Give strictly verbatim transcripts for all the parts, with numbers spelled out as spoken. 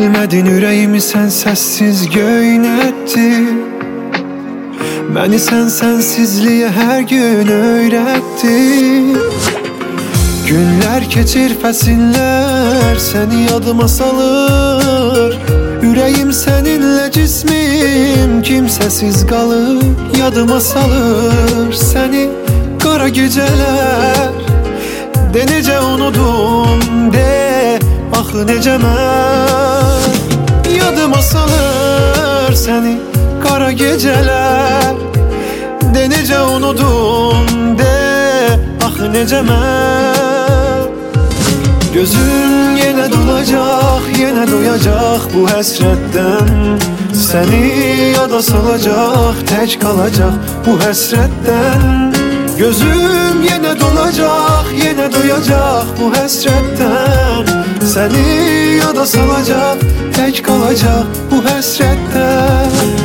Bilmədin ürəyimi sən səssiz göynətdi. Məni sən sənsizliyə hər gün öyrətdi. Günlər keçir, fəsillər səni yadıma salır. Ürəyim səninlə, cismim kimsəsiz qalır. Yadıma salır səni qara gecələr. De necə unudum, de axı necə mən. Yadıma salır səni qara gecələr. De necə unudum, de axı necə mən. Gözüm yenə dolacaq, yenə doyacaq bu həsrətdən. Səni yada salacaq, tək qalacaq bu həsrətdən. Gözüm yenə dolacaq, yenə doyacaq bu həsrətdən. Səni yada salacaq, tək qalacaq bu həsrətdən.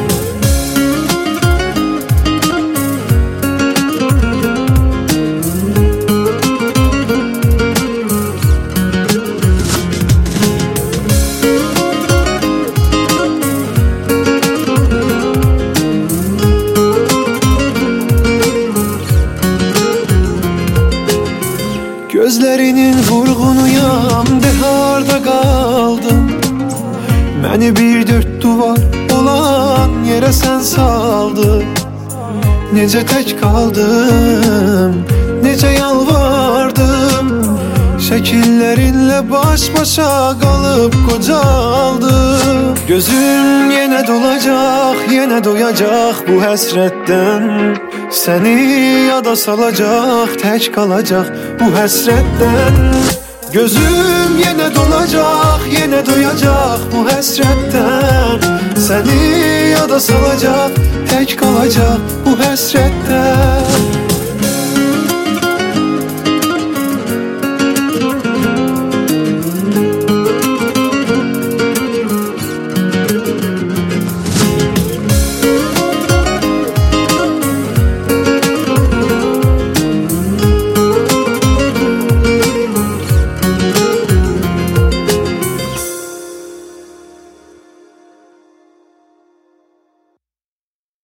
Gözlərinin vurğunuyam, de harda qaldım. Məni bir dörd duvar olan yerə sən saldın. Necə tək qaldım, necə yalvardım. Şəkillərinlə baş-başa qalıb qocaldım. Gözüm yenə dolacaq, yenə doyacaq bu həsrətdən. Səni yada salacaq, tək qalacaq bu həsrətdən. Gözüm yenə dolacaq, yenə doyacaq bu həsrətdən. Səni yada salacaq, tək qalacaq bu həsrətdən.